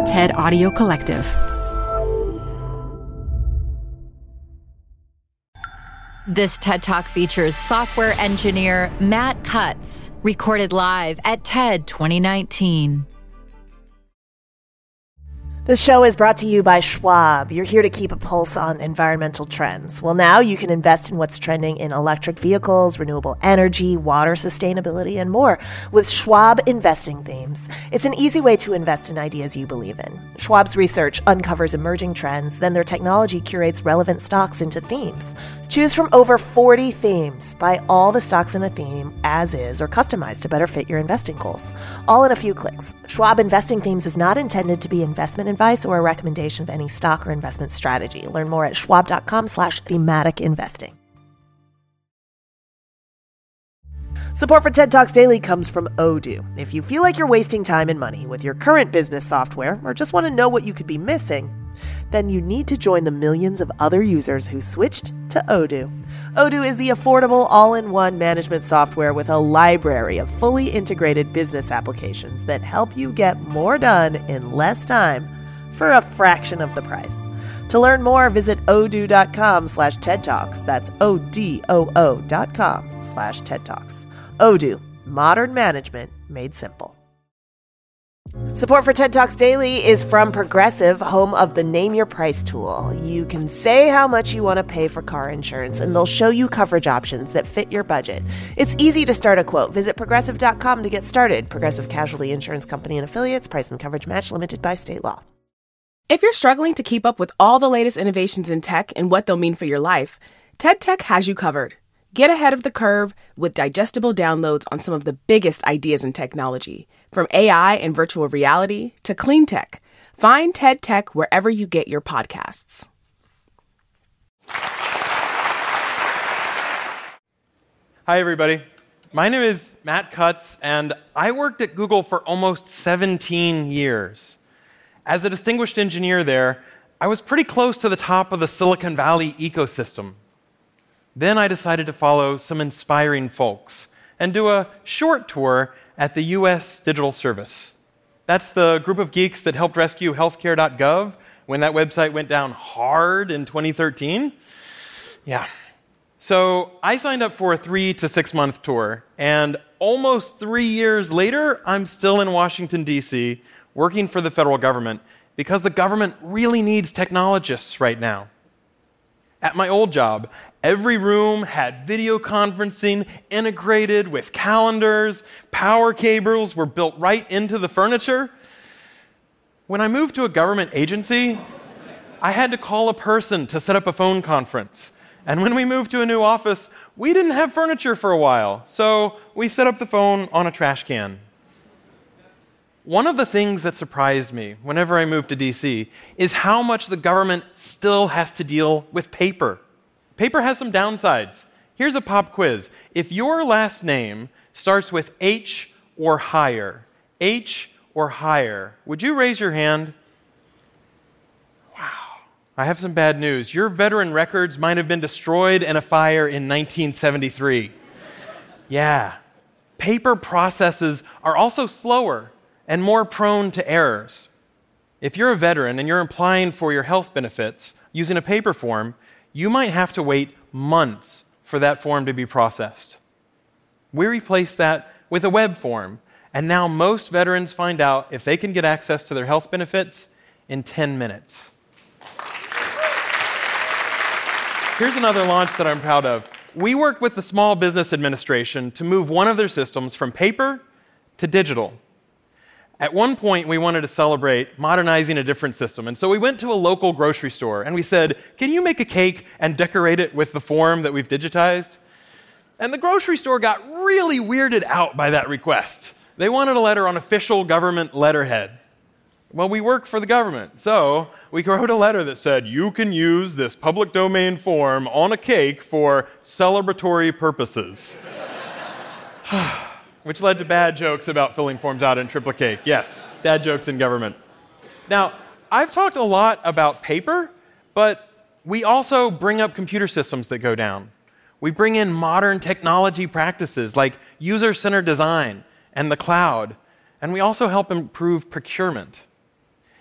TED Audio Collective. This TED Talk features software engineer Matt Cutts, recorded live at TED 2019. This show is brought to you by Schwab. You're here to keep a pulse on environmental trends. Well, now you can invest in what's trending in electric vehicles, renewable energy, water sustainability, and more with Schwab Investing Themes. It's an easy way to invest in ideas you believe in. Schwab's research uncovers emerging trends, then their technology curates relevant stocks into themes. Choose from over 40 themes. Buy all the stocks in a theme as is or customized to better fit your investing goals. All in a few clicks. Schwab Investing Themes is not intended to be investment advice or a recommendation of any stock or investment strategy. Learn more at schwab.com/thematic investing. Support for TED Talks Daily comes from Odoo. If you feel like you're wasting time and money with your current business software or just want to know what you could be missing, then you need to join the millions of other users who switched to Odoo. Odoo is the affordable all-in-one management software with a library of fully integrated business applications that help you get more done in less time for a fraction of the price. To learn more, visit odoo.com/TED Talks. That's ODOO.com/TED Talks. Odoo, modern management made simple. Support for TED Talks Daily is from Progressive, home of the Name Your Price tool. You can say how much you want to pay for car insurance, and they'll show you coverage options that fit your budget. It's easy to start a quote. Visit Progressive.com to get started. Progressive Casualty Insurance Company and Affiliates. Price and coverage match limited by state law. If you're struggling to keep up with all the latest innovations in tech and what they'll mean for your life, TED Tech has you covered. Get ahead of the curve with digestible downloads on some of the biggest ideas in technology, from AI and virtual reality to clean tech. Find TED Tech wherever you get your podcasts. Hi, everybody. My name is Matt Cutts, and I worked at Google for almost 17 years. As a distinguished engineer there, I was pretty close to the top of the Silicon Valley ecosystem. Then I decided to follow some inspiring folks and do a short tour at the U.S. Digital Service. That's the group of geeks that helped rescue healthcare.gov when that website went down hard in 2013. Yeah. So I signed up for a 3 to 6 month tour, and almost 3 years later, I'm still in Washington, D.C., working for the federal government because the government really needs technologists right now. At my old job, every room had video conferencing integrated with calendars. Power cables were built right into the furniture. When I moved to a government agency, I had to call a person to set up a phone conference. And when we moved to a new office, we didn't have furniture for a while, so we set up the phone on a trash can. One of the things that surprised me whenever I moved to DC is how much the government still has to deal with paper. Paper has some downsides. Here's a pop quiz. If your last name starts with H or higher, would you raise your hand? Wow. I have some bad news. Your veteran records might have been destroyed in a fire in 1973. Yeah. Paper processes are also slower and more prone to errors. If you're a veteran and you're applying for your health benefits using a paper form, you might have to wait months for that form to be processed. We replaced that with a web form, and now most veterans find out if they can get access to their health benefits in 10 minutes. Here's another launch that I'm proud of. We worked with the Small Business Administration to move one of their systems from paper to digital. At one point, we wanted to celebrate modernizing a different system, and so we went to a local grocery store, and we said, can you make a cake and decorate it with the form that we've digitized? And the grocery store got really weirded out by that request. They wanted a letter on official government letterhead. Well, we work for the government, so we wrote a letter that said, you can use this public domain form on a cake for celebratory purposes. Which led to bad jokes about filling forms out in triplicate cake. Yes, dad jokes in government. Now, I've talked a lot about paper, but we also bring up computer systems that go down. We bring in modern technology practices like user-centered design and the cloud, and we also help improve procurement.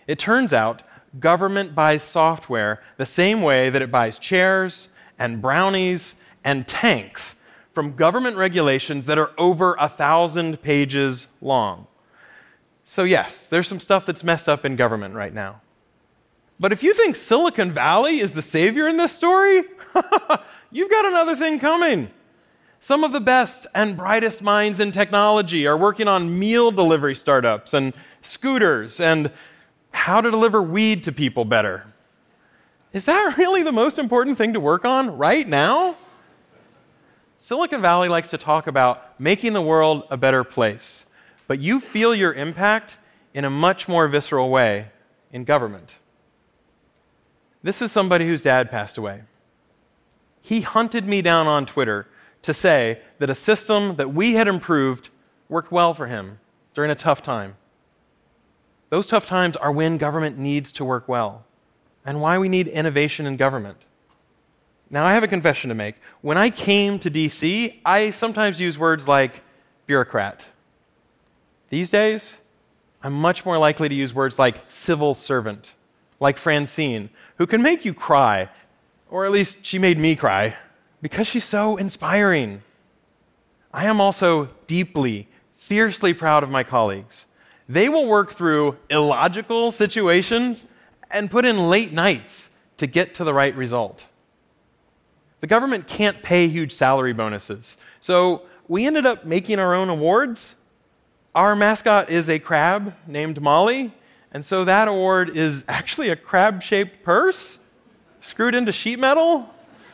It turns out government buys software the same way that it buys chairs and brownies and tanks from government regulations that are over 1,000 pages long. So yes, there's some stuff that's messed up in government right now. But if you think Silicon Valley is the savior in this story, you've got another thing coming. Some of the best and brightest minds in technology are working on meal delivery startups and scooters and how to deliver weed to people better. Is that really the most important thing to work on right now? Silicon Valley likes to talk about making the world a better place, but you feel your impact in a much more visceral way in government. This is somebody whose dad passed away. He hunted me down on Twitter to say that a system that we had improved worked well for him during a tough time. Those tough times are when government needs to work well, and why we need innovation in government. Now, I have a confession to make. When I came to DC, I sometimes use words like bureaucrat. These days, I'm much more likely to use words like civil servant, like Francine, who can make you cry, or at least she made me cry, because she's so inspiring. I am also deeply, fiercely proud of my colleagues. They will work through illogical situations and put in late nights to get to the right result. The government can't pay huge salary bonuses, so we ended up making our own awards. Our mascot is a crab named Molly, and so that award is actually a crab-shaped purse screwed into sheet metal.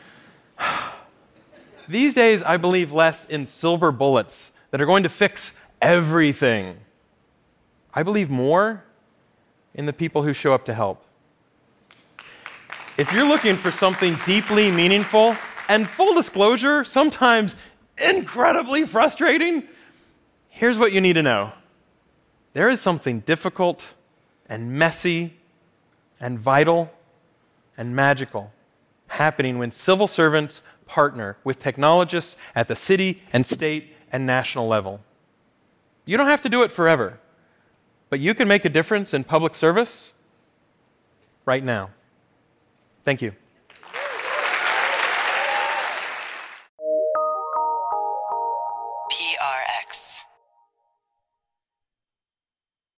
These days, I believe less in silver bullets that are going to fix everything. I believe more in the people who show up to help. If you're looking for something deeply meaningful and, full disclosure, sometimes incredibly frustrating, here's what you need to know. There is something difficult and messy and vital and magical happening when civil servants partner with technologists at the city and state and national level. You don't have to do it forever, but you can make a difference in public service right now. Thank you.